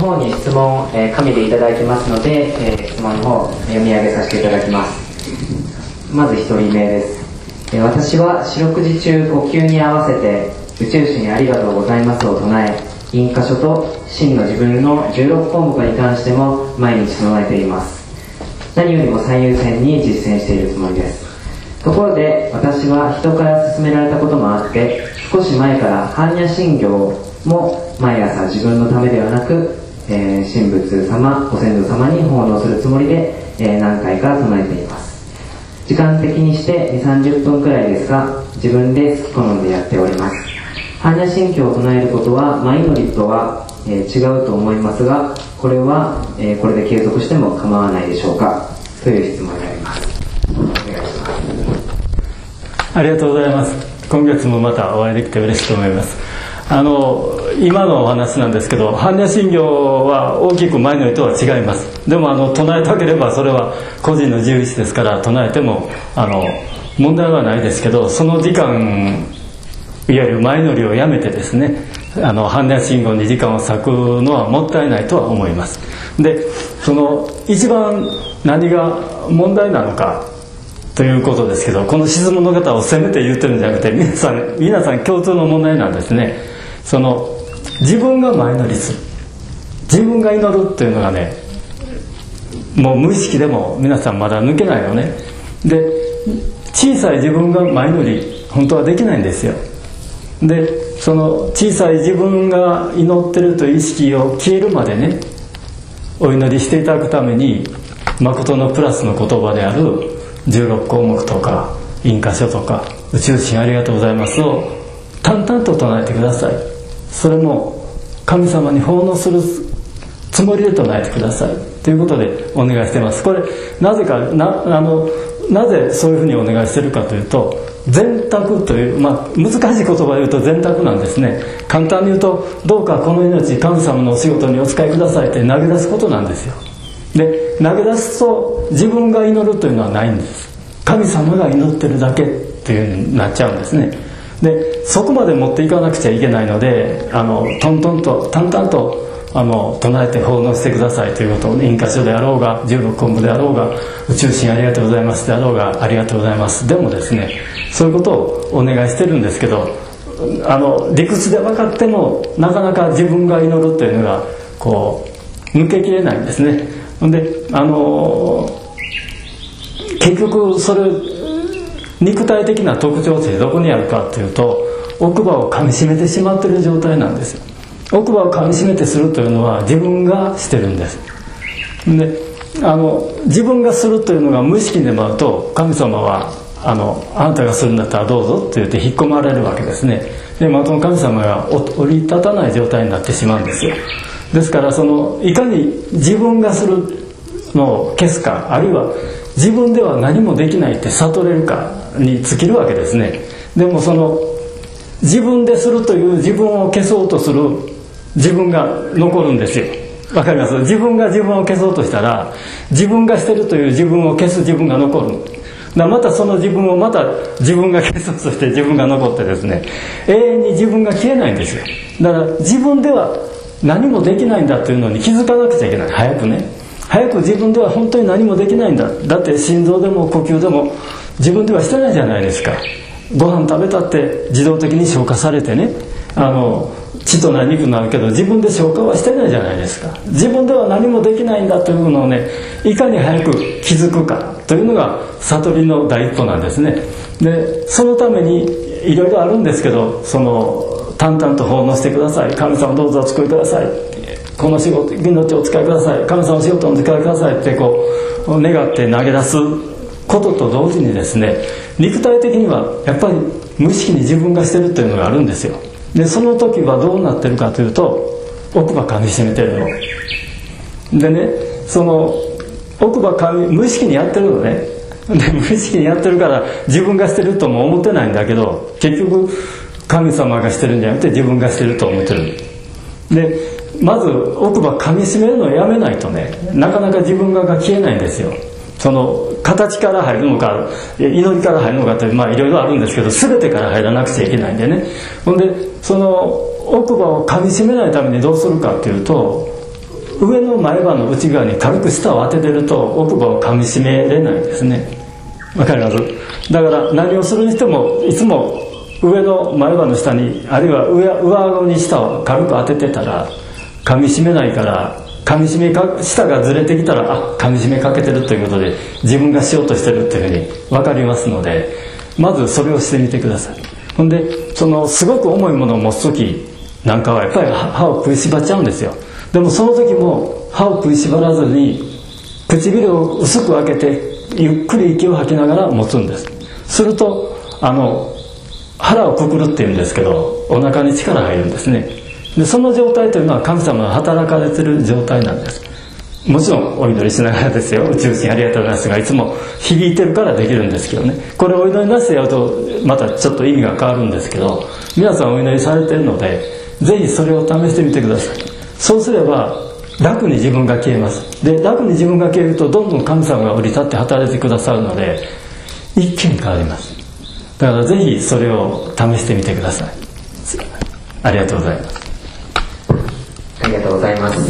方に質問、紙でいただきますので、質問の方読み上げさせていただきます。まず1人目です。私は四六時中呼吸に合わせて宇宙神ありがとうございますを唱え、因果書と真の自分の16項目に関しても毎日唱えています。何よりも最優先に実践しているつもりです。ところで私は人から勧められたこともあって、少し前から般若心経も毎朝自分のためではなく、神仏様、ご先祖様に奉納するつもりで、何回か唱えています。時間的にして2、30分くらいですが、自分で好き好んでやっております。般若心経を唱えることは前祈りとは、違うと思いますが、これは、これで継続しても構わないでしょうか、という質問になります。お願いします。 ありがとうございます。今月もまたお会いできて嬉しいと思います。今のお話なんですけど、般若心経は大きく前のりとは違います。でも唱えたければそれは個人の自由意志ですから、唱えても問題はないですけど、その時間いわゆる前のりをやめてですね、般若心経に時間を割くのはもったいないとは思います。で、その一番何が問題なのかということですけど、この質問の方を責めて言ってるんじゃなくて、皆さん共通の問題なんですね。自分が前乗りする、自分が祈るっていうのがね、もう無意識でも皆さんまだ抜けないのね。で、小さい自分が前乗り本当はできないんですよ。で、その小さい自分が祈ってるという意識を消えるまでね、お祈りしていただくために、誠のプラスの言葉である16項目とか因果書とか宇宙神ありがとうございますを淡々と唱えてください。それも神様に奉納するつもりで唱えてくださいということでお願いしています。これなぜかなぜそういうふうにお願いしているかというと、全託という、難しい言葉で言うと全託なんですね。簡単に言うと、どうかこの命神様のお仕事にお使いくださいって投げ出すことなんですよ。で、投げ出すと自分が祈るというのはないんです。神様が祈ってるだけというふうになっちゃうんですね。で、そこまで持っていかなくちゃいけないので、トントンと淡々と唱えて奉納してくださいということを、因果書であろうが16項目であろうが宇宙神ありがとうございますであろうがありがとうございますでもですね、そういうことをお願いしてるんですけど、理屈で分かってもなかなか自分が祈るというのが抜けきれないんですね。で、結局それ肉体的な特徴ってどこにあるかというと、奥歯を噛みしめてしまっている状態なんですよ。奥歯を噛みしめてするというのは自分がしてるんです。で、自分がするというのが無意識にでもあると、神様はあなたがするんだったらどうぞって言って引っ込まれるわけですね。で、その神様が降り立たない状態になってしまうんですよ。ですから、いかに自分がするのを消すか、あるいは自分では何もできないって悟れるかに尽きるわけですね。でも自分でするという自分を消そうとする自分が残るんですよ。わかります？自分が自分を消そうとしたら、自分がしてるという自分を消す自分が残る。またその自分をまた自分が消そうとして自分が残ってですね、永遠に自分が消えないんですよ。だから自分では何もできないんだというのに気づかなくちゃいけない。早く自分では本当に何もできないんだ。だって心臓でも呼吸でも自分ではしてないじゃないですか。ご飯食べたって自動的に消化されてね、血となり肉になるけど、自分で消化はしてないじゃないですか。自分では何もできないんだというのをね、いかに早く気づくかというのが悟りの第一歩なんですね。で、そのためにいろいろあるんですけど、淡々と奉納してください、神様どうぞお救いください、この仕事命をお使いください、神様の仕事をお使いくださいって願って投げ出すことと同時にですね、肉体的にはやっぱり無意識に自分がしてるというのがあるんですよ。で、その時はどうなってるかというと、奥歯噛みしめてるのでね、奥歯無意識にやってるのね。で、無意識にやってるから自分がしてるとも思ってないんだけど、結局神様がしてるんじゃなくて自分がしてると思ってる。で、まず奥歯噛みしめるのをやめないとね、なかなか自分が消えないんですよ。形から入るのか祈りから入るのかっていろいろあるんですけど、全てから入らなくちゃいけないんでね。ほんで奥歯を噛みしめないためにどうするかっていうと、 上の前歯の内側に軽く舌を当ててると奥歯を噛みしめれないんですね。わかります？だから何をするにしてもいつも上の前歯の下に、あるいは上顎に舌を軽く当ててたら噛みしめないから、舌がずれてきたら噛みしめかけてるということで自分がしようとしてるというふうに分かりますので、まずそれをしてみてください。ほんですごく重いものを持つ時なんかはやっぱり歯を食いしばっちゃうんですよ。でもその時も歯を食いしばらずに唇を薄く開けてゆっくり息を吐きながら持つんです。すると腹をくくるっていうんですけど、お腹に力入るんですね。でその状態というのは神様が働かれている状態なんです。もちろんお祈りしながらですよ。宇宙神ありがとうございますがいつも響いてるからできるんですけどね。これお祈りなしでやるとまたちょっと意味が変わるんですけど、皆さんお祈りされているのでぜひそれを試してみてください。そうすれば楽に自分が消えます。で楽に自分が消えるとどんどん神様が降り立って働いてくださるので一気に変わります。だからぜひそれを試してみてください。ありがとうございます。 ありがとうございます。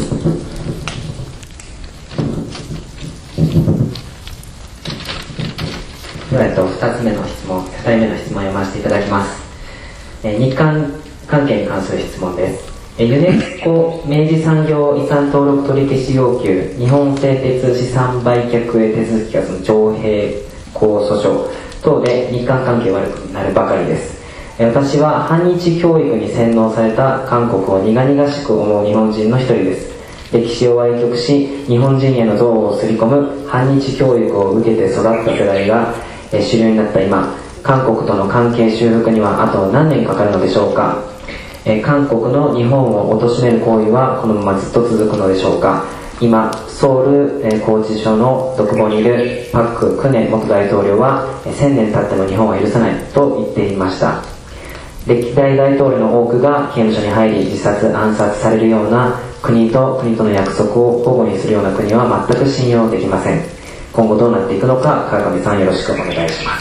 では2つ目の質問、2人目の質問を読ませていただきます。日韓関係に関する質問です。ユネスコ明治産業遺産登録取消要求日本製鉄資産売却へ手続きが徴兵控訴訟等で日韓関係悪くなるばかりです。私は反日教育に洗脳された韓国を苦々しく思う日本人の一人です。歴史を歪曲し日本人への憎悪をすり込む反日教育を受けて育った世代が主流になった今、韓国との関係修復にはあと何年かかるのでしょうか。韓国の日本を貶める行為はこのままずっと続くのでしょうか。今ソウル拘置所の独房にいるパク・クネ元大統領は1000年経っても日本は許さないと言っていました。歴代大統領の多くが刑務所に入り自殺暗殺されるような国との約束を保護にするような国は全く信用できません。今後どうなっていくのか川上さんよろしくお願いします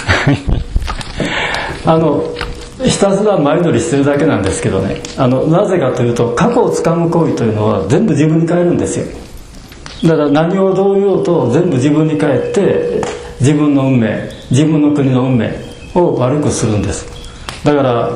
ひたすら前乗りしてるだけなんですけどね、なぜかというと過去をつかむ行為というのは全部自分に返るんですよ。だから何をどう言おうと全部自分に返って自分の運命、自分の国の運命を悪くするんです。だから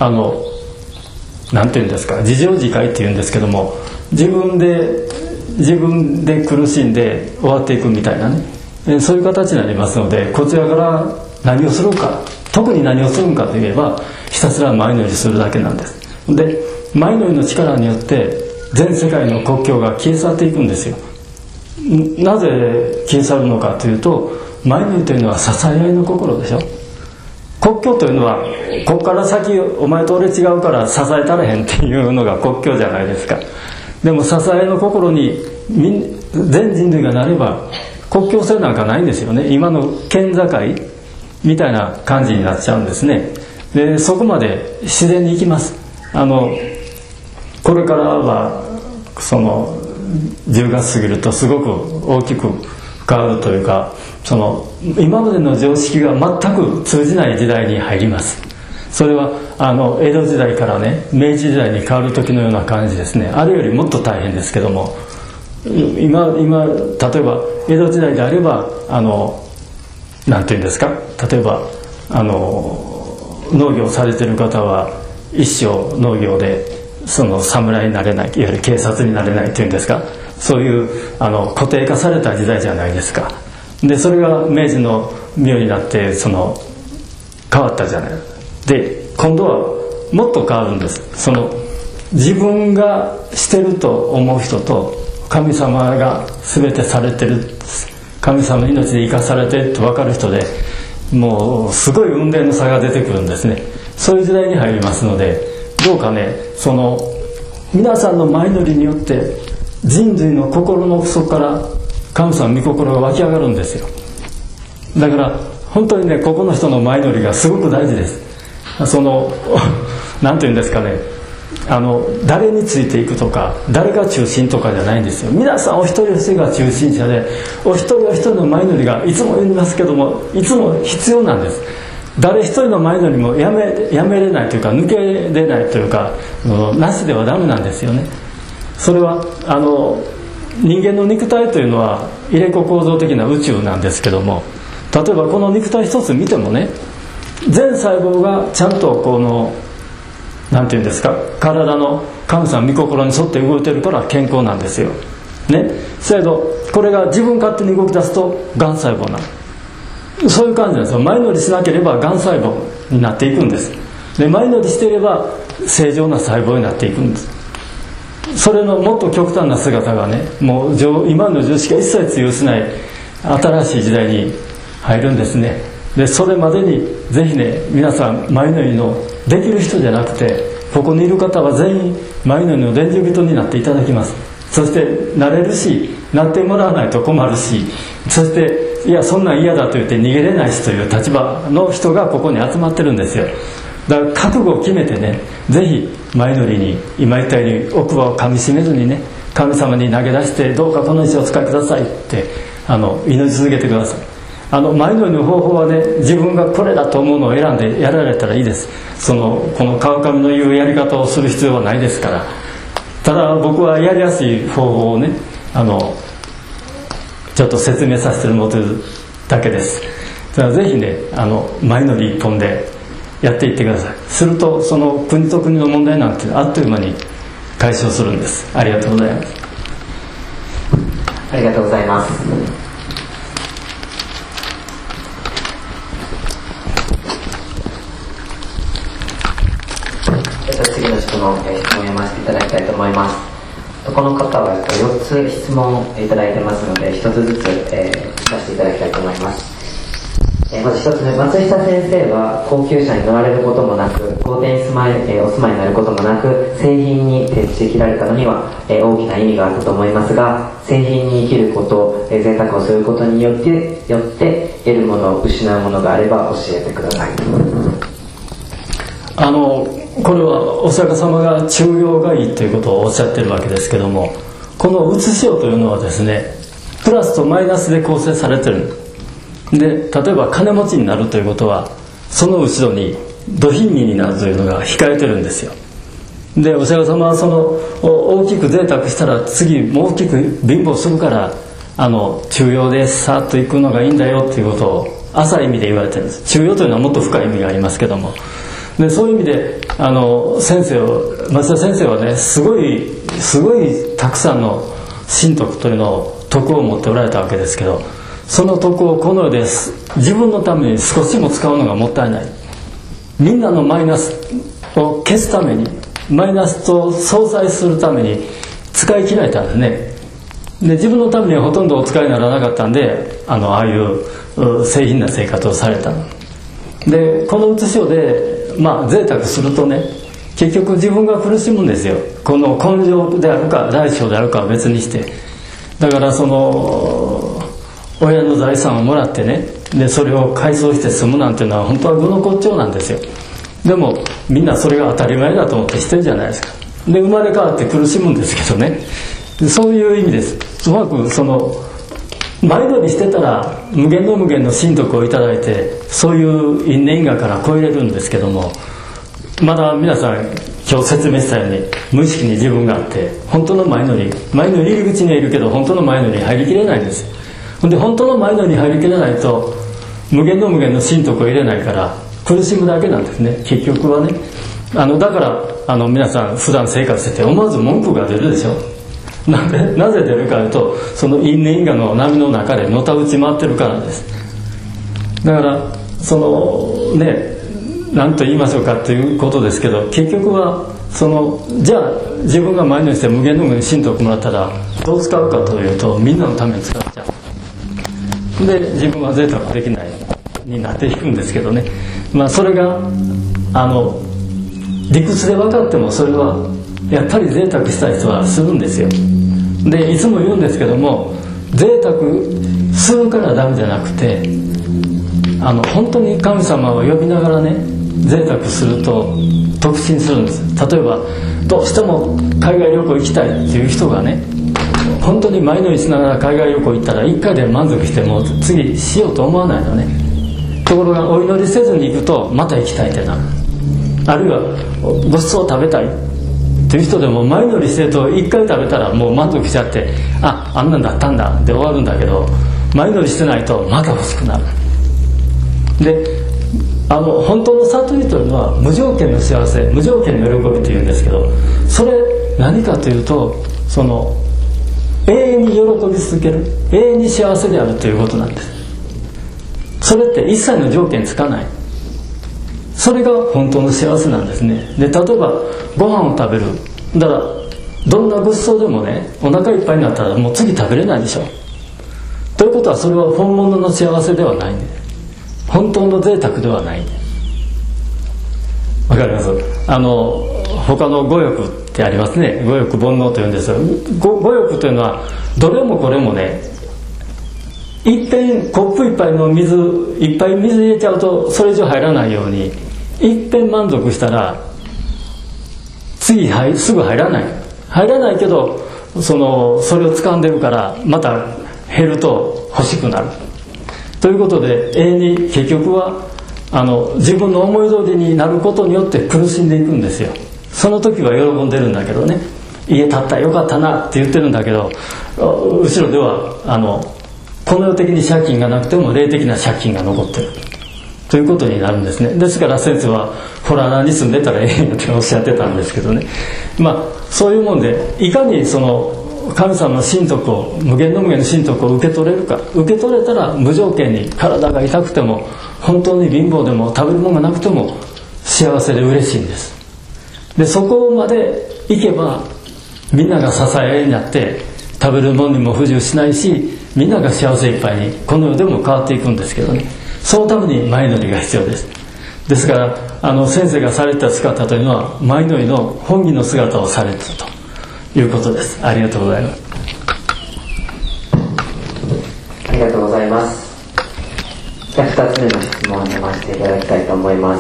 なんていうんですか、自情自戒っていうんですけども、自分で苦しんで終わっていくみたいなね、そういう形になりますので、こちらから何をするか、特に何をするかといえばひたすら前乗りするだけなんです。で前乗りの力によって全世界の国境が消え去っていくんですよ。なぜ消え去るのかというと、前乗りというのは支え合いの心でしょ。国境というのはここから先お前と俺違うから支えたれへんっていうのが国境じゃないですか。でも支えの心に全人類がなれば国境線なんかないんですよね。今の県境みたいな感じになっちゃうんですね。でそこまで自然に行きます。これからは10月過ぎるとすごく大きく変わるというか、今までの常識が全く通じない時代に入ります。それは江戸時代からね明治時代に変わる時のような感じですね。あれよりもっと大変ですけども、今例えば江戸時代であればなんていうんですか、例えば農業されてる方は一生農業で侍になれない、いわゆる警察になれないというんですか、そういう固定化された時代じゃないですか。でそれが明治の妙になって変わったじゃない。で今度はもっと変わるんです。自分がしてると思う人と神様が全てされてる、神様の命で生かされてると分かる人でもうすごい雲泥の差が出てくるんですね。そういう時代に入りますので、どうかね皆さんの前乗りによって人類の心の奥底から神様の御心が湧き上がるんですよ。だから本当にね、ここの人の前乗りがすごく大事です。なんていうんですかね、誰についていくとか誰が中心とかじゃないんですよ。皆さんお一人お一人が中心者で、お一人お一人の前乗りがいつも言いますけどもいつも必要なんです。誰一人の前乗りもやめれないというか抜けれないというかなしではダメなんですよね。それは人間の肉体というのは入れ子構造的な宇宙なんですけども、例えばこの肉体一つ見てもね、全細胞がちゃんとこのなんていうんですか、体の神様御心に沿って動いてるから健康なんですよね。せやけどこれが自分勝手に動き出すとがん細胞なの、そういう感じなんですよ。前乗りしなければがん細胞になっていくんです。で前乗りしていれば正常な細胞になっていくんです。それのもっと極端な姿がね、もう今の常識が一切通用しない新しい時代に入るんですね。でそれまでにぜひね、皆さん前乗りのできる人じゃなくて、ここにいる方は全員前乗りの伝授人になっていただきます。そしてなれるし、なってもらわないと困るし、そしていやそんなん嫌だと言って逃げれないしという立場の人がここに集まってるんですよ。だから覚悟を決めてね、ぜひ前乗りに今言ったように奥歯を噛みしめずにね、神様に投げ出して、どうかこの石をお使いくださいって祈り続けてください。前乗りの方法はね、自分がこれだと思うのを選んでやられたらいいです。この川上の言うやり方をする必要はないですから。ただ僕はやりやすい方法をね、ちょっと説明させてもらってるだけです。だからぜひね、前乗り一本でやっていってください。するとその国と国の問題なんてあっという間に解消するんです。ありがとうございます。 ありがとうございます。次の質問を読ませていただきたいと思います。この方は4つ質問をいただいてますので、1つずつ聞かせていただきたいと思います。まず1つ目、松下先生は高級車に乗られることもなく、公邸にお住まいになることもなく、製品に徹して生きられたのには大きな意味があったと思いますが、製品に生きること、贅沢をすることによって得るもの、失うものがあれば教えてください。 これはお釈迦様が中庸がいいということをおっしゃってるわけですけども、このうつしようというのはですね、プラスとマイナスで構成されてるで、例えば金持ちになるということはその後ろに土貧民になるというのが控えてるんですよ。でお釈迦様は大きく贅沢したら次もう大きく貧乏するから、中庸でさーっといくのがいいんだよっていうことを浅い意味で言われてるんです。中庸というのはもっと深い意味がありますけども、でそういう意味で松田先生はね、すごいたくさんの神徳というのを徳を持っておられたわけですけど、その徳をこの世で自分のために少しも使うのがもったいない。みんなのマイナスを消すために、マイナスと相殺するために使い切られたんですね。で自分のためにはほとんどお使いにならなかったんで、ああいう製品な生活をされた。でこのうつしようで贅沢するとね、結局自分が苦しむんですよ。この根性であるか大小であるかは別にして、だから親の財産をもらってね、でそれを改装して済むなんていうのは本当は愚の骨頂なんですよ。でもみんなそれが当たり前だと思ってしてるじゃないですか。で生まれ変わって苦しむんですけどね、そういう意味です。うまく前乗りしてたら無限の神徳をいただいて、そういう因縁因果から超えれるんですけども、まだ皆さん今日説明したように無意識に自分があって、本当の前乗り入り口にはいるけど本当の前乗りに入りきれないんです。で本当の前乗りに入りきれないと無限の神徳を入れないから苦しむだけなんですね、結局はね。だから皆さん普段生活してて思わず文句が出るでしょ。なぜ出るかというと、その因縁因果の波の中でのたうち回ってるからです。だから何と言いましょうかということですけど、結局はじゃあ自分が前乗りして無限の神徳もらったらどう使うかというと、みんなのために使っちゃう。で自分は贅沢できないになっていくんですけどね。それが理屈で分かっても、それはやっぱり贅沢したい人はするんですよ。でいつも言うんですけども、贅沢するからダメじゃなくて、本当に神様を呼びながらね、贅沢すると得心するんです。例えばどうしても海外旅行行きたいっていう人がね、本当に前乗りしながら海外旅行行ったら1回で満足しても次しようと思わないのね。ところがお祈りせずに行くとまた行きたいってなる。あるいはごちそう食べたい、 っていう人でも前乗りしてると1回食べたらもう満足しちゃって、あんなんだったんだで終わるんだけど、前乗りしてないとまだ欲しくなる。で本当の悟りというのは無条件の幸せ、無条件の喜びというんですけど、それ何かというと、その永遠に喜び続ける、永遠に幸せであるということなんです。それって一切の条件つかない、それが本当の幸せなんですね。で例えばご飯を食べる、だからどんな物騒でもね、お腹いっぱいになったらもう次食べれないでしょ。ということはそれは本物の幸せではないんで、本当の贅沢ではないんで。わかります？他の五欲ってありますね。五欲煩悩というんですが、五欲というのはどれもこれもね、いっぺんコップ一杯の水いっぱい水入れちゃうとそれ以上入らないように、いっぺん満足したら次すぐ入らないけど、それを掴んでるからまた減ると欲しくなるということで、永遠に結局は自分の思い通りになることによって苦しんでいくんですよ。その時は喜んでるんだけどね、家建ったよかったなって言ってるんだけど、後ろではこの世的に借金がなくても霊的な借金が残ってるということになるんですね。ですから先生はホラー穴に住んでたらええんやっておっしゃってたんですけどね、そういうもんで、いかにその神様の神徳を、無限の無限の神徳を受け取れるか、受け取れたら無条件に体が痛くても本当に貧乏でも食べるものがなくても幸せで嬉しいんです。でそこまで行けばみんなが支えになって食べるものにも不自由しないし、みんなが幸せいっぱいにこの世でも変わっていくんですけどね、そのために前乗りが必要です。ですから先生がされた姿というのは前乗りの本義の姿をされているということです。ありがとうございます。 ありがとうございます。じゃあ2つ目の質問を読ませていただきたいと思います。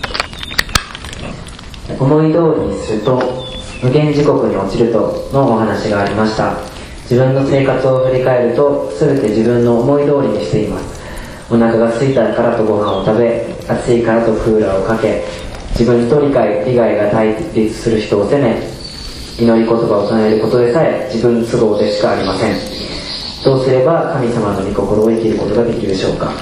思い通りにすると無限地獄に落ちるとのお話がありました。自分の生活を振り返ると全て自分の思い通りにしています。お腹が空いたからとご飯を食べ、暑いからとクーラーをかけ、自分と利害が対立する人を責め、祈り言葉を唱えることでさえ自分都合でしかありません。どうすれば神様の御心を生きることができるでしょうか。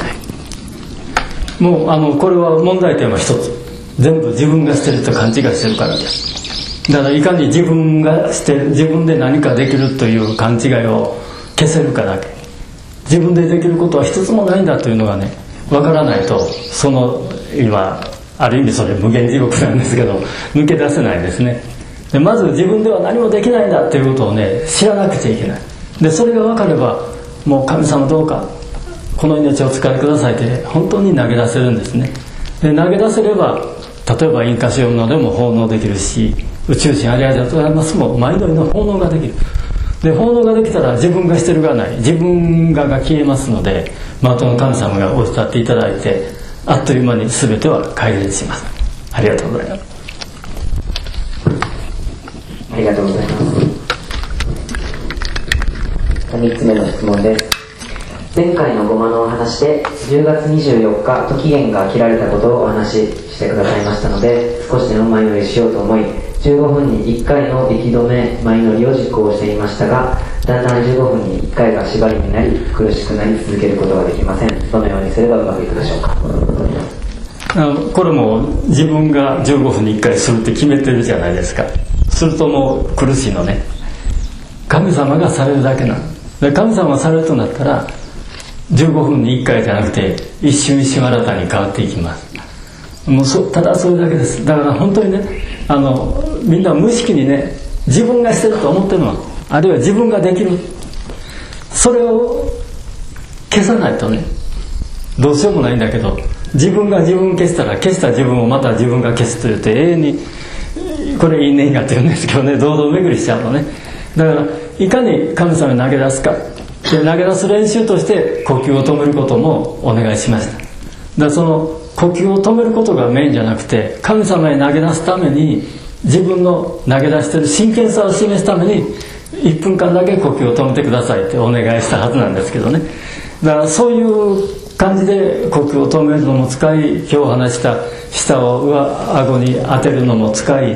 もうこれは問題点は一つ、全部自分がしてると勘違いしてるからです。だからいかに自分がしてる、自分で何かできるという勘違いを消せるかだけ。自分でできることは一つもないんだというのがね、わからないと、今ある意味それ無限地獄なんですけど抜け出せないですね。でまず自分では何もできないんだということをね、知らなくちゃいけない。でそれが分かれば、もう神様どうかこの命をお使いくださいって本当に投げ出せるんですね。で投げ出せれば、例えば印花用のでも奉納できるし、宇宙人ありがとうございますも毎度の奉納ができる。で奉納ができたら自分がしてるがない、自分が消えますので、マートの神様がおっしゃっていただいて、あっという間に全ては改善します。ありがとうございます。 ありがとうございます。3つ目の質問です。前回のごまのお話で10月24日と期限が切られたことをお話ししてくださいましたので、少しでも前乗りしようと思い15分に1回の息止め前乗りを実行していましたが、だんだん15分に1回が縛りになり苦しくなり続けることができません。どのようにすればうまくいくでしょうか。 これも自分が15分に1回するって決めてるじゃないですか。するともう苦しいのね。神様がされるだけなので、神様がされるとなったら15分に1回じゃなくて一瞬一瞬新たに変わっていきます。もうただそれだけです。だから本当にね、みんな無意識にね、自分がしてると思ってるの、あるいは自分ができる、それを消さないとね、どうしようもないんだけど、自分が自分消したら、消した自分をまた自分が消すというと永遠に、これ因縁がって言うんですけどね、堂々巡りしちゃうのね。だからいかに神様に投げ出すかで、投げ出す練習として呼吸を止めることもお願いしました。だからその呼吸を止めることがメインじゃなくて、神様に投げ出すために、自分の投げ出している真剣さを示すために1分間だけ呼吸を止めてくださいってお願いしたはずなんですけどね。だからそういう感じで呼吸を止めるのも使い、今日話した舌を上顎に当てるのも使いね、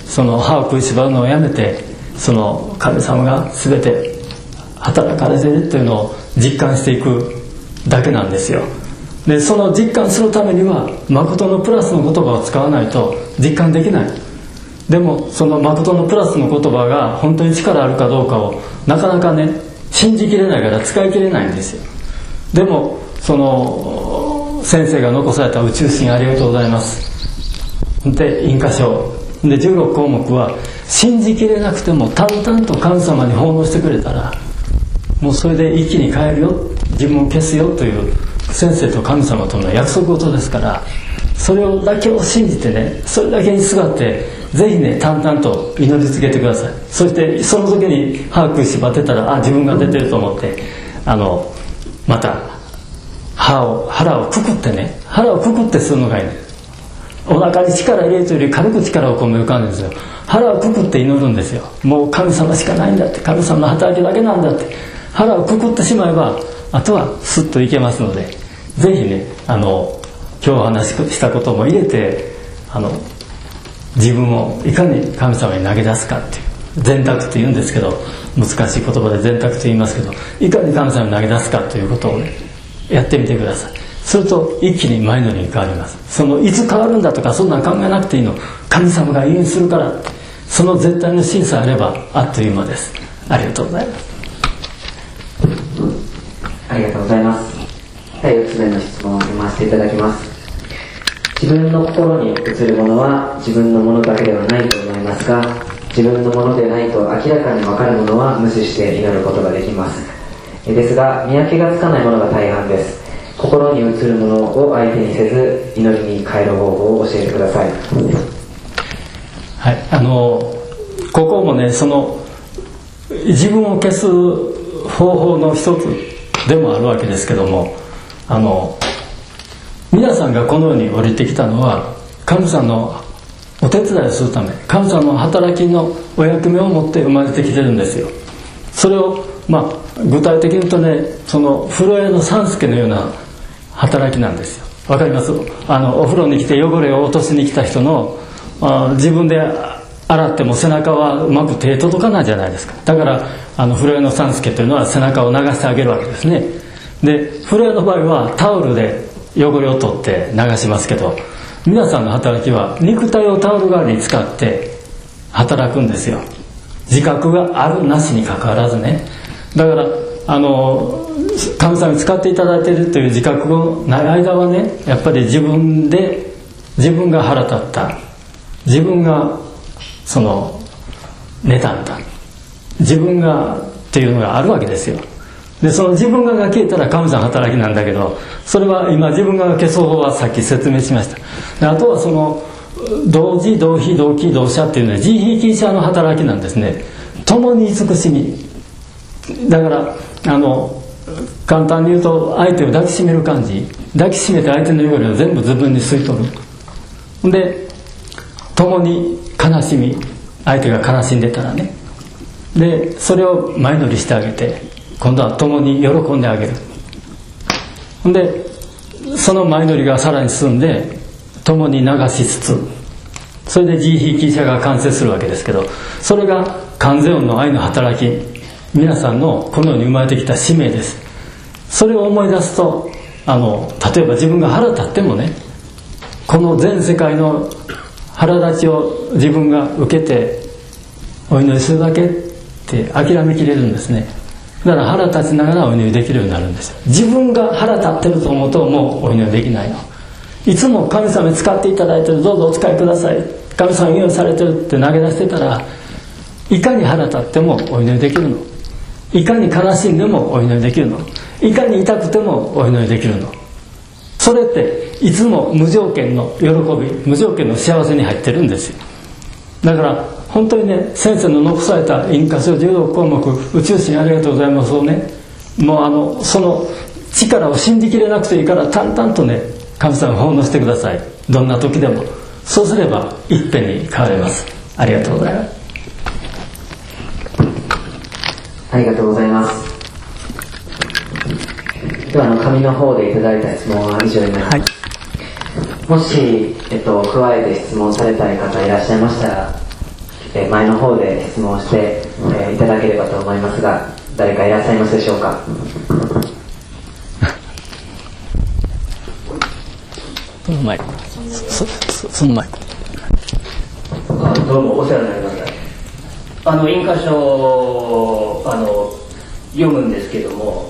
その歯を食いしばるのをやめて、その神様が全て働かれているというのを実感していくだけなんですよ。でその実感するためには誠のプラスの言葉を使わないと実感できない。でもその誠のプラスの言葉が本当に力あるかどうかをなかなかね信じきれないから使い切れないんですよ。でもその先生が残された宇宙神ありがとうございますで印箇書で16項目は信じきれなくても淡々と神様に奉納してくれたらもうそれで一気に変えるよ、自分を消すよという先生と神様との約束事ですから、それをだけを信じてね、それだけにすがってぜひね淡々と祈り続けてください。そしてその時に歯食いしばってたら自分が出てると思ってまた腹をくくってね、腹をくくってするのがいいね。お腹に力入れるというより軽く力を込める感じですよ。腹をくくって祈るんですよ。もう神様しかないんだって、神様の働きだけなんだって腹をくくってしまえばあとはスッといけますので、ぜひね今日お話ししたことも入れて自分をいかに神様に投げ出すかっていう全託って言うんですけど、難しい言葉で全託と言いますけど、いかに神様に投げ出すかということをねやってみてください。すると一気に前乗りに変わります。そのいつ変わるんだとかそんなん考えなくていいの、神様が言うにするから、その絶対の審査あればあっという間です。ありがとうございます。 ありがとうございます。第4つ目の質問を読ませていただきます。自分の心に映るものは自分のものだけではないと思いますが、自分のものでないと明らかに分かるものは無視して祈ることができます。ですが見分けがつかないものが大半です。心に映るものを相手にせず祈りに変える方法を教えてください。 はい、ここもねその自分を消す方法の一つでもあるわけですけども、皆さんがこの世に降りてきたのは神様のお手伝いをするため、神様の働きのお役目を持って生まれてきてるんですよ。それを具体的に言うとね、その風呂屋の三助のような働きなんですよ。わかります？お風呂に来て汚れを落としに来た人の自分で洗っても背中はうまく手届かないじゃないですか。だから風呂屋の三助というのは背中を流してあげるわけですね。で風呂屋の場合はタオルで汚れを取って流しますけど、皆さんの働きは肉体をタオル代わりに使って働くんですよ。自覚があるなしにかかわらずね。だから神様に使っていただいているという自覚がない間はね、やっぱり自分が腹立った、自分がその妬んだ、自分がっていうのがあるわけですよ。でその自分が消えたら神様の働きなんだけど、それは今自分が消す方法はさっき説明しました。であとはその同時同比同期同者っていうのは自費起者の働きなんですね。共に慈しみだから、簡単に言うと相手を抱きしめる感じ、抱きしめて相手の汚れを全部自分に吸い取る。で共に悲しみ、相手が悲しんでたらね、でそれを前乗りしてあげて、今度は共に喜んであげる。でその前乗りがさらに進んで共に流しつつ、それで自費起者が完成するわけですけど、それが観世音の愛の働き、皆さんのこの世に生まれてきた使命です。それを思い出すと例えば自分が腹立ってもね、この全世界の腹立ちを自分が受けてお祈りするだけって諦めきれるんですね。だから腹立ちながらお祈りできるようになるんですよ。自分が腹立ってると思うともうお祈りできないの。いつも神様に使っていただいてる、どうぞお使いください、神様に用意されてるって投げ出してたら、いかに腹立ってもお祈りできるの、いかに悲しんでもお祈りできるの、いかに痛くてもお祈りできるの。それっていつも無条件の喜び、無条件の幸せに入ってるんですよ。だから本当にね、先生の残された印箇所16項目、宇宙神ありがとうございますをね、もうその力を信じきれなくていいから淡々とね、神様を奉納してください。どんな時でも。そうすればいっぺんに変わります。ありがとうございます。 ありがとうございます。では紙の方でいただいた質問は以上になります。はい、もし、加えて質問されたい方いらっしゃいましたら、 前の方で質問していただければと思いますが、誰かいらっしゃいますでしょうか。 その前その前どうもお世話になります。印箇所を読むんですけども、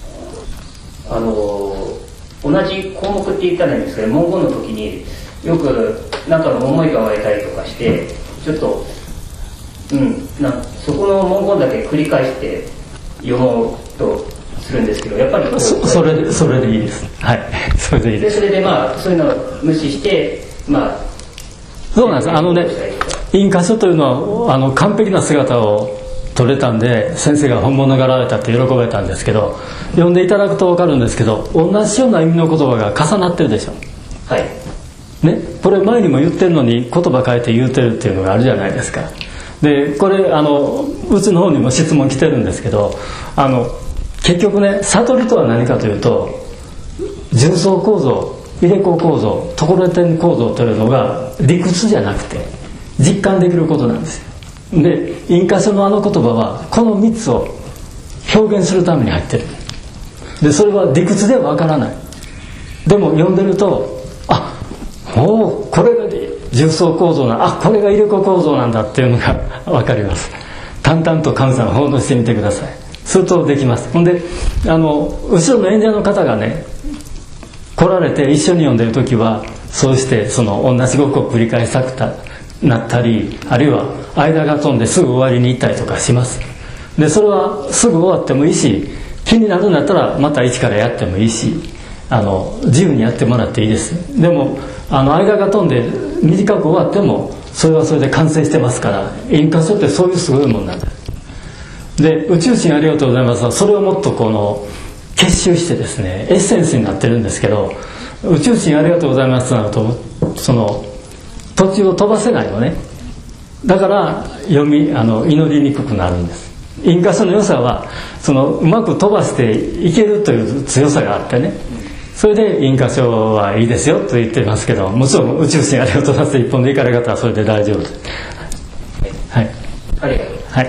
同じ項目って言ったらいいんですけど、文言の時によくなんかの思いが湧いたりとかして、ちょっとそこの文言だけ繰り返して読もうとするんですけど、やっぱりそれでいいです。はい、それでいいです。 それでそういうのを無視してそうなんです。印箇所というのは完璧な姿を撮れたんで、先生が本物が現れたって喜ばれたんですけど、読んでいただくと分かるんですけど、同じような意味の言葉が重なってるでしょ。 はいね、これ前にも言ってるのに言葉変えて言うてるっていうのがあるじゃないですか。でこれうちの方にも質問来てるんですけど、結局ね、悟りとは何かというと、重層構造、入れ子構造、ところてん構造というのが理屈じゃなくて実感できることなんですよ。で印箇所の言葉はこの3つを表現するために入ってる。でそれは理屈ではわからない。でも読んでると、これが重層構造これが入れ子構造なんだっていうのが分かります。淡々と神様を奉納してみてください。するとできます。ほんで後ろの演者の方がね来られて一緒に読んでる時は、そうして同じごっこを繰り返したくなったり、あるいは間が飛んですぐ終わりに行ったりとかします。でそれはすぐ終わってもいいし、気になるんだったらまた一からやってもいいし、自由にやってもらっていいです。でも間が飛んで短く終わってもそれはそれで完成してますから、印箇所ってそういうすごいもんなんです。で宇宙人ありがとうございます。それをもっと結集してですね、エッセンスになってるんですけど、宇宙人ありがとうございますとなると、途中を飛ばせないのね。だから祈りにくくなるんです。印箇所の良さはうまく飛ばしていけるという強さがあってね、それで印箇所はいいですよと言ってますけど、もちろん宇宙人ありがとうございます一本で行かれ方はそれで大丈夫です。はい、 ありがとうございます。 はい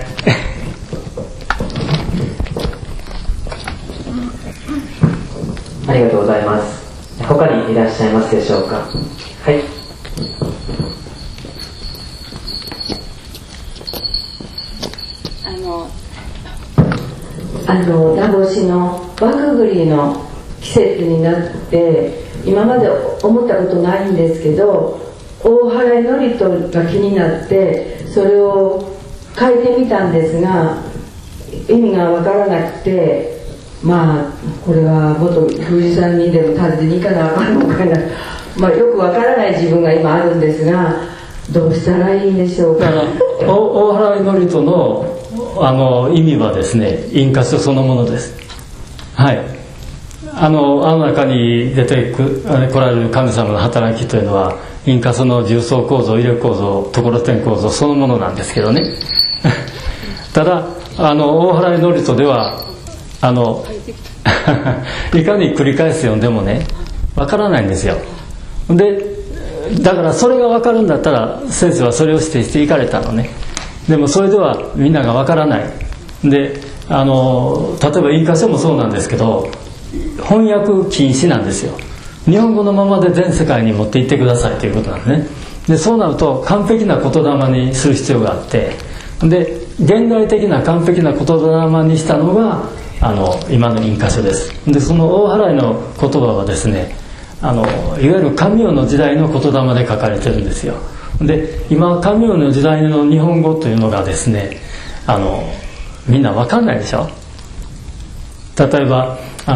ありがとうございます。他にいらっしゃいますでしょうか。はい。 ダボシの輪くぐりの季節になって、今まで思ったことないんですけど、大原祝詞が気になってそれを書いてみたんですが、意味が分からなくて、これはもっと富士山にでも訪ねに行かなあかんのかな、よく分からない自分が今あるんですが、どうしたらいいんでしょうか。 大原祝詞の意味はですね、印箇所そのものです。はい。中に出て来られる神様の働きというのは、印箇所の重層構造、入れ構造、ところてん構造そのものなんですけどね。ただ大原祝詞ではいかに繰り返す読んでもね、わからないんですよ。でだからそれがわかるんだったら先生はそれを指定していかれたのね。でもそれではみんながわからないで、例えば印箇所もそうなんですけど、翻訳禁止なんですよ。日本語のままで全世界に持って行ってくださいということなんですね。でそうなると完璧な言霊にする必要があって、で現代的な完璧な言霊にしたのが今の印箇所です。でその大祓の言葉はですね、いわゆる神代の時代の言霊で書かれてるんですよ。で今神代の時代の日本語というのがですね、みんな分かんないでしょ。例えば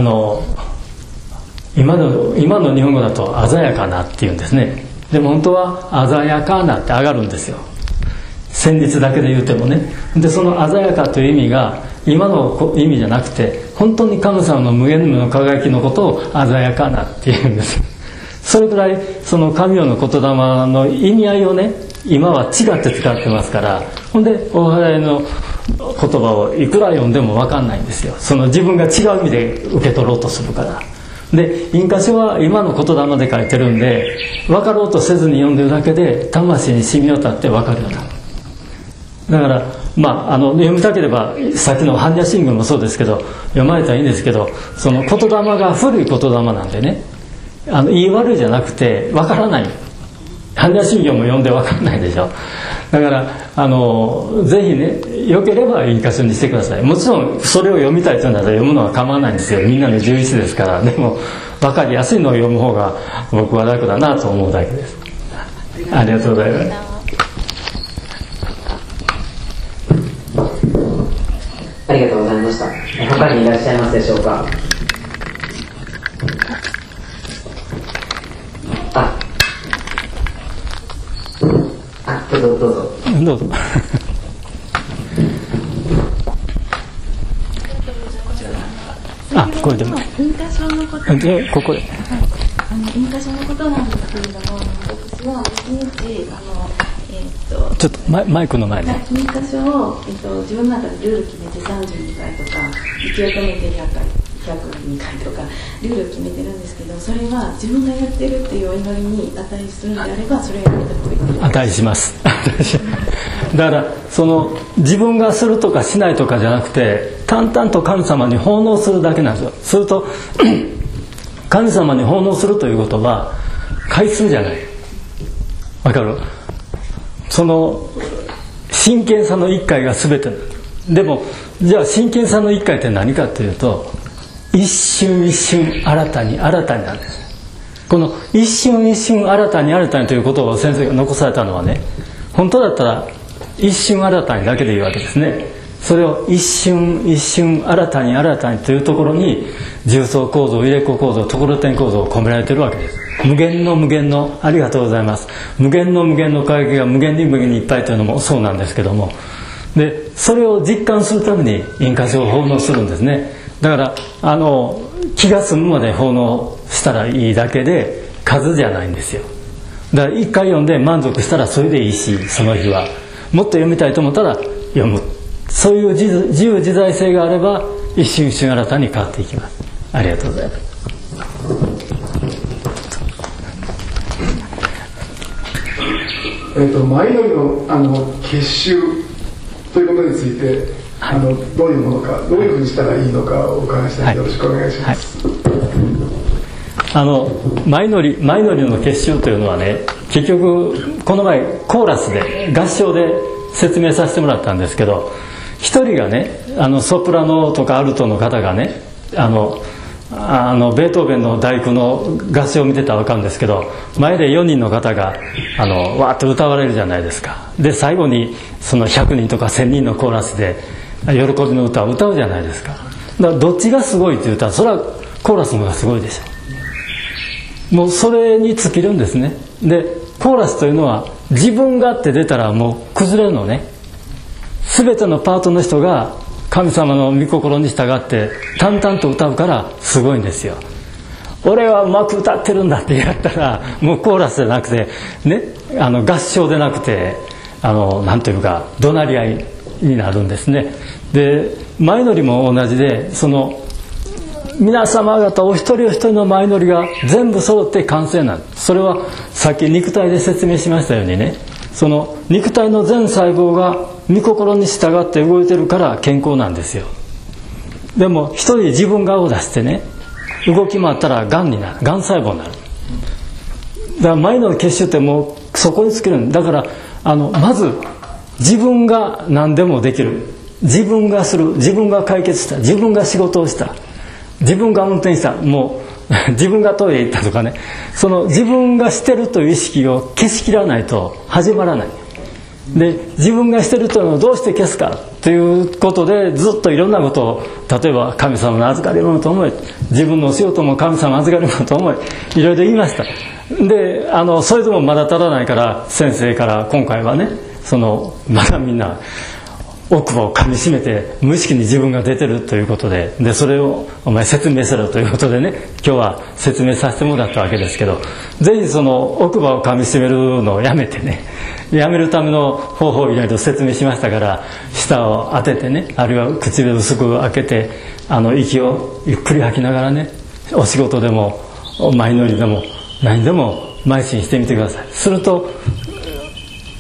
今の日本語だと鮮やかなっていうんですね。でも本当は鮮やかなって上がるんですよ、旋律だけで言うてもね。でその鮮やかという意味が今の意味じゃなくて、本当に神様の無限の輝きのことを鮮やかなっていうんです。それくらいその神代の言霊の意味合いをね、今は違って使ってますから、ほんで大祓の言葉をいくら読んでも分かんないんですよ。その自分が違う意味で受け取ろうとするから。で印箇所は今の言霊で書いてるんで、分かろうとせずに読んでるだけで魂に染み渡って分かるようになる。 だから、読みたければさっきの般若心経もそうですけど読まれたらいいんですけど、その言霊が古い言霊なんでね、言い悪いじゃなくてわからない。般若心経も読んでわからないでしょ。だからぜひね、よければいい箇所にしてください。もちろんそれを読みたいというなら読むのは構わないんですよ。みんなの11ですから。でも分かりやすいのを読む方が僕は楽だなと思うだけです。ありがとうございます。 ありがとうございました。他にいらっしゃいますでしょうか。どうぞ。 どうぞ。これでも。 認可証のことで、ここで。 認可証のことなんですけれども、私は1日ちょっとマイクの前で。 認可証を、自分の中でルール決めて32回とか、息を止めて102回とかルールを決めてるんですけど、それは自分がやってるっていうお祈りに値するんであれば、それをやめた方がいいです。 値します。だから自分がするとかしないとかじゃなくて、淡々と神様に奉納するだけなんですよ。すると神様に奉納するということは回数じゃない。わかる？その真剣さの一回が全て。でもじゃあ真剣さの一回って何かというと、一瞬一瞬新たに新たになんです。この一瞬一瞬新たに新たにということを先生が残されたのはね、本当だったら一瞬新たにだけでいいわけですね。それを一瞬一瞬新たに新たにというところに重層構造、入れ子構造、ところてん構造を込められているわけです。無限の無限の、ありがとうございます。無限の無限の輝きが無限に無限にいっぱいというのもそうなんですけども、でそれを実感するために印花書を奉納するんですね。だから気が済むまで奉納したらいいだけで数じゃないんですよ。だから一回読んで満足したらそれでいいし、その日はもっと読みたいと思ったら読む。そういう自由自在性があれば一瞬一瞬新たに変わっていきます。ありがとうございます。 前のりの結集ということについて、どういうものか、どういうふうにしたらいいのかをお伺いしたいので、よろしくお願いします。 前のりの結集というのはね、結局この前コーラスで合唱で説明させてもらったんですけど、一人がねソプラノとかアルトの方がねベートーベンの第九の合唱を見てたら分かるんですけど、前で4人の方がわーっと歌われるじゃないですか。で最後にその100人とか1000人のコーラスで喜びの歌を歌うじゃないですか。だからどっちがすごいって言ったら、それはコーラスの方がすごいでしょ。もうそれに尽きるんですね。でコーラスというのは自分がって出たらもう崩れるのね。全てのパートの人が神様の御心に従って淡々と歌うからすごいんですよ。俺はうまく歌ってるんだってやったらもうコーラスじゃなくてね、合唱でなくてなんというか怒鳴り合いになるんですね。で前乗りも同じで、その皆様方お一人お一人の前乗りが全部揃って完成なんです。それはさっき肉体で説明しましたようにね、その肉体の全細胞が御心に従って動いてるから健康なんですよ。でも一人自分がを出してね動き回ったらがんになる、がん細胞になる。だから前の結集ってもうそこに尽きるんだから、まず自分が何でもできる、自分がする、自分が解決した、自分が仕事をした、自分が運転した、もう自分がトイレ行ったとかね、その自分がしてるという意識を消しきらないと始まらない。で自分がしてるというのをどうして消すかということでずっといろんなことを、例えば神様の預かり物と思い、自分のお仕事も神様の預かり物と思い、いろいろ言いました。でそれでもまだ足らないから先生から今回はね、まだみんな奥歯を噛みしめて無意識に自分が出てるということで、それをお前説明せろということでね、今日は説明させてもらったわけですけど、ぜひその奥歯を噛みしめるのをやめてね、やめるための方法をいろいろ説明しましたから、舌を当ててね、あるいは唇を薄く開けて息をゆっくり吐きながらね、お仕事でも前乗りでも何でも邁進してみてください。すると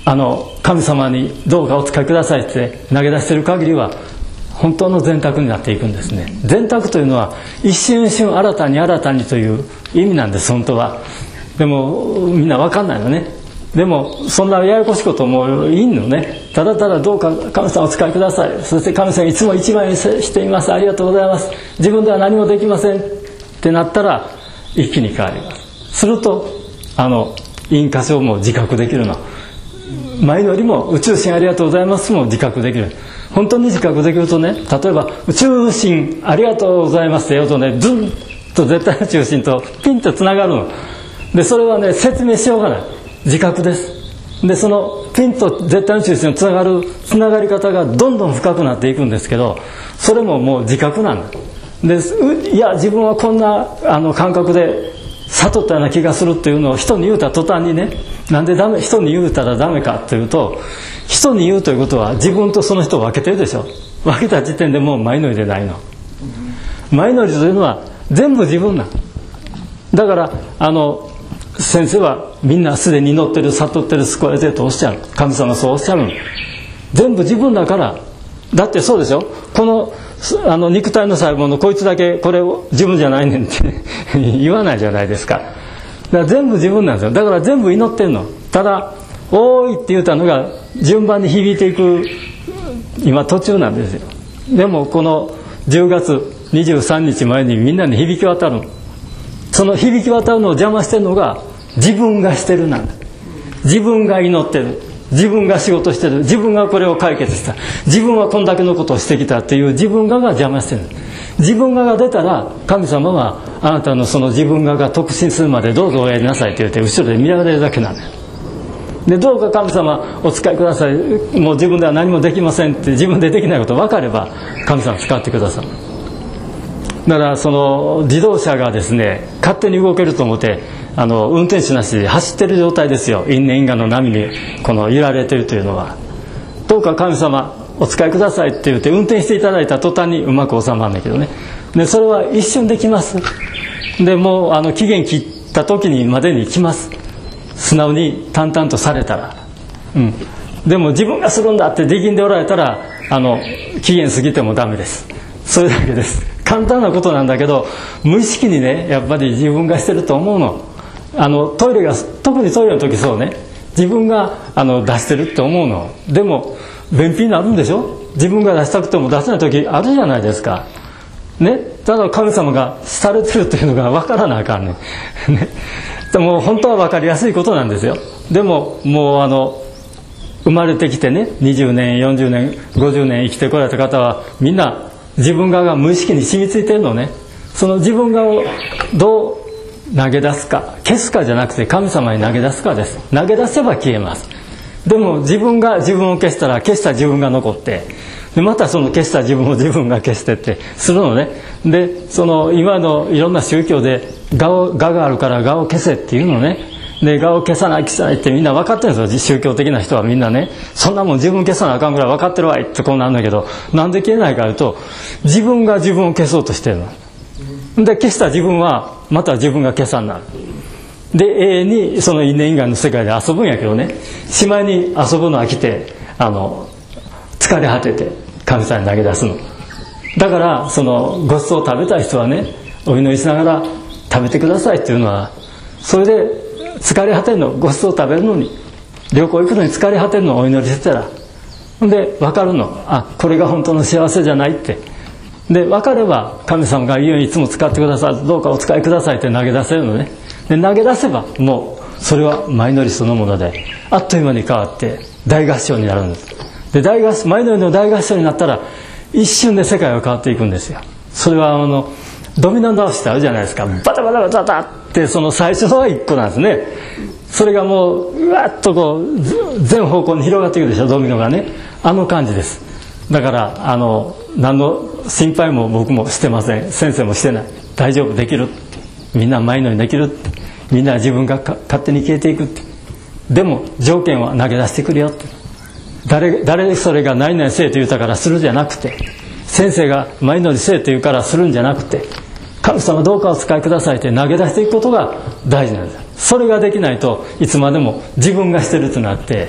神様にどうかお使いくださいって投げ出している限りは本当の善悪になっていくんですね。善悪というのは一瞬一瞬新たに新たにという意味なんです、本当は。でもみんな分かんないのね。でもそんなややこしいこともいいのね。ただただどうか神様お使いください、そして神様いつも一番にしています、ありがとうございます、自分では何もできませんってなったら一気に変わります。すると因果性も自覚できるの。前よりも宇宙神ありがとうございますも自覚できる。本当に自覚できるとね、例えば宇宙神ありがとうございますって言うとね、ずんと絶対の中心とピンとつながるので、それはね説明しようがない、自覚です。でそのピンと絶対の中心につながるつながり方がどんどん深くなっていくんですけど、それももう自覚なんです。いや自分はこんな感覚で悟ったような気がするっていうのを人に言うた途端にね、なんで人に言うたらダメかっていうと、人に言うということは自分とその人を分けてるでしょ。分けた時点でもう前乗りでないの。前乗りというのは全部自分なんだから、先生はみんなすでに祈ってる、悟ってる、救われてるとおっしゃる。神様そうおっしゃるの。全部自分だから。だってそうでしょ、この肉体の細胞のこいつだけこれを自分じゃないねんって言わないじゃないですか。だから全部自分なんですよ。だから全部祈ってるの。ただ「おーい」って言ったのが順番に響いていく今途中なんですよ。でもこの10月23日前にみんなに響き渡るの。その響き渡るのを邪魔してるのが自分がしてるなんだ。自分が祈ってる、自分が仕事してる、自分がこれを解決した、自分はこんだけのことをしてきたっていう自分が邪魔してる。自分が出たら神様はあなたのその自分が特進するまでどうぞおやりなさいって言って後ろで見られるだけなんだよ。でどうか神様お使いください、もう自分では何もできませんって自分でできないこと分かれば神様使ってくださる。だからその自動車がですね勝手に動けると思って運転手なしで走ってる状態ですよ。因縁因果の波に揺られてるというのは、どうか神様お使いくださいって言って運転していただいた途端にうまく収まるんだけどね。でそれは一瞬できます。でもう期限切った時にまでに来ます。素直に淡々とされたら、でも自分がするんだって力んでおられたら期限過ぎてもダメです。それだけです。簡単なことなんだけど無意識にねやっぱり自分がしてると思うの。トイレが特にトイレの時そうね、自分が出してるって思うの。でも便秘になるんでしょ。自分が出したくても出せない時あるじゃないですかね。ただ神様がされてるっていうのが分からなあかんねね。でも本当は分かりやすいことなんですよ。でももう生まれてきてね20年40年50年生きてこられた方はみんな自分側が無意識に染みついてるのね。その自分側をどう投げ出すか、消すかじゃなくて神様に投げ出すかです。投げ出せば消えます。でも自分が自分を消したら消した自分が残って、でまたその消した自分を自分が消してってするのね。で今のいろんな宗教で我があるから我を消せっていうのね。で我を消さないってみんな分かってるんですよ。宗教的な人はみんなね、そんなもん自分消さなあかんぐらい分かってるわいってこうなんだけど、なんで消えないかというと自分が自分を消そうとしてるので、消した自分はまた自分が消さになる。で永遠にその因縁因果の世界で遊ぶんやけどね、しまいに遊ぶの飽きて疲れ果てて神様に投げ出すの。だからごちそうを食べたい人はねお祈りしながら食べてくださいっていうのは、それで疲れ果てるの、ごちそうを食べるのに旅行行くのに疲れ果てるのをお祈りしてたら、で分かるの、これが本当の幸せじゃないって。で分かれば神様がいつも使ってくださる、どうかお使いくださいって投げ出せるのね。で投げ出せばもうそれは前乗りそのものであっという間に変わって大合唱になるんです。で前乗りの大合唱になったら一瞬で世界は変わっていくんですよ。それはドミノ倒しってあるじゃないですか。バタバタバタバタって最初は1個なんですね。それがもううわっと全方向に広がっていくでしょ、ドミノがね。感じです。だから何の心配も僕もしてません。先生もしてない。大丈夫、できる、みんな前乗りできるって、みんな自分が勝手に消えていくって。でも条件は投げ出してくるよって。誰それが何々せえと言うたからするじゃなくて、先生が前乗りせえと言うからするんじゃなくて、神様どうかお使いくださいって投げ出していくことが大事なんです。それができないといつまでも自分がしてるとなって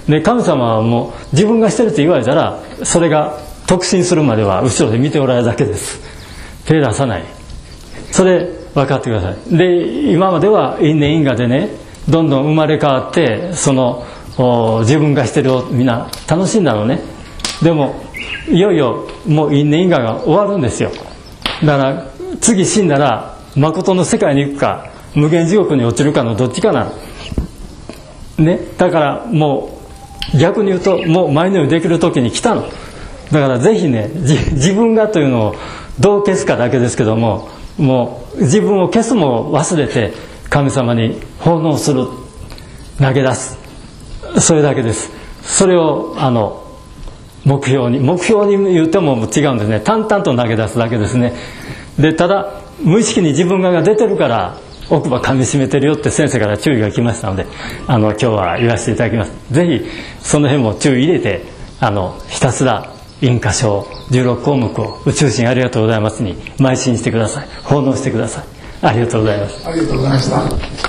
で神様はもう自分がしてるって言われたらそれが特進するまでは後ろで見ておられるだけです。手出さない。それ分かってください。で今までは因縁因果でねどんどん生まれ変わってその自分がしてるをみんな楽しんだのね。でもいよいよもう因縁因果が終わるんですよ。だから次死んだら誠の世界に行くか無限地獄に落ちるかのどっちかなね。だからもう逆に言うともう前のようにできる時に来たの。だからぜひね自分がというのをどう消すかだけですけども、もう自分を消すも忘れて神様に奉納する、投げ出す、それだけです。それを目標に言っても違うんですね。淡々と投げ出すだけですね。でただ無意識に自分が出てるから奥歯噛み締めてるよって先生から注意が来ましたので今日は言わせていただきます。ぜひその辺も注意入れてひたすら因果証16項目を宇宙神ありがとうございますに邁進してください。奉納してください。ありがとうございます。 ありがとうございました。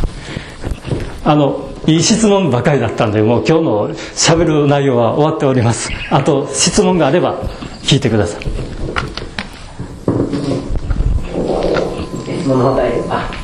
いい質問ばかりだったんでもう今日のしゃべる内容は終わっております。あと質問があれば聞いてください。 質問の答え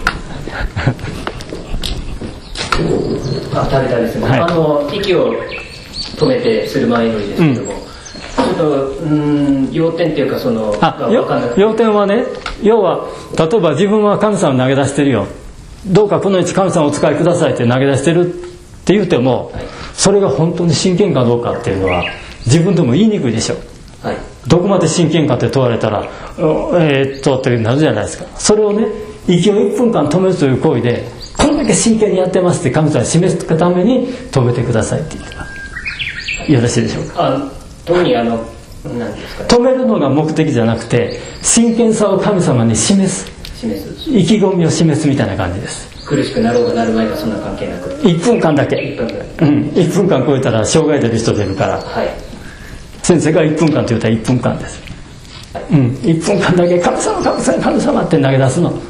食べたですね、はい、息を止めてする前のりですけども、ちょっと要点っていうか要点はね、要は例えば自分は神様に投げ出してるよ、どうかこの1神様をお使いくださいって投げ出してるって言うても、はい、それが本当に真剣かどうかっていうのは自分でも言いにくいでしょ、はい、どこまで真剣かって問われたらってなるじゃないですか。それをね息を1分間止めるという行為でこれだけ真剣にやってますって神様に示すために止めてくださいって言ってます。よろしいでしょうか。 特に何ですかね、 止めるのが目的じゃなくて真剣さを神様に示す意気込みを示すみたいな感じです。 苦しくなろうがなる前がそんな関係なく 1分間だけ1分間超えたら障害出る人出るから、はい、先生が1分間と言ったら1分間です、はい、1分間だけ神様神様神様って投げ出すの、はい、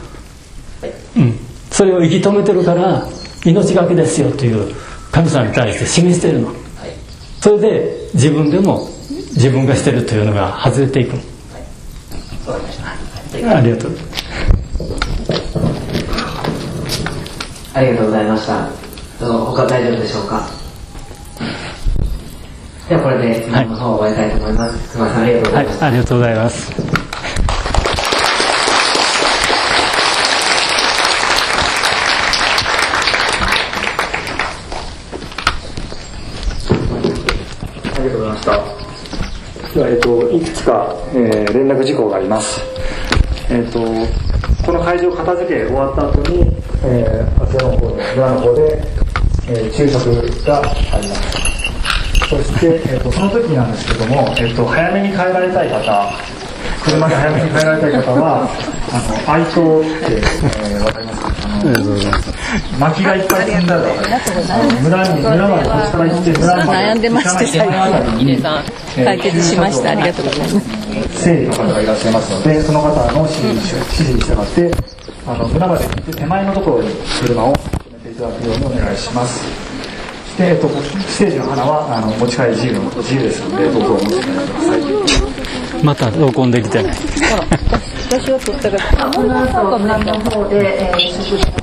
それを息止めてるから命がけですよという神様に対して示してるの、はい、それで自分でも自分がしてるというのが外れていくの、はい、わかりました、はい、ありがとう。 ありがとうございました。他大丈夫でしょうか。ではこれで質問の方を終えたいと思います。熊井さんありがとうございました。 はい、ありがとうございます。 ありがとうございました。いくつか、連絡事項があります。この会場片付け終わった後に、あちらの方で村の方で、昼食があります。そして、その時なんですけども、早めに帰られたい方、車で早めに帰られたい方は愛灯ってわかりますか？薪がいっぱい積んだら村までこっちから行って村まで悩んでまして最後に解決しました。ありがとうございます。 整理の方がいらっしゃいますので、その方の指示に従って村まで行って手前のところに車を止めていただくようにお願いします。そして、ステージの花は持ち帰り自由ですのでどうぞお持ち帰りください。 また録音できてない。 私は撮ったからこの後村の方で食事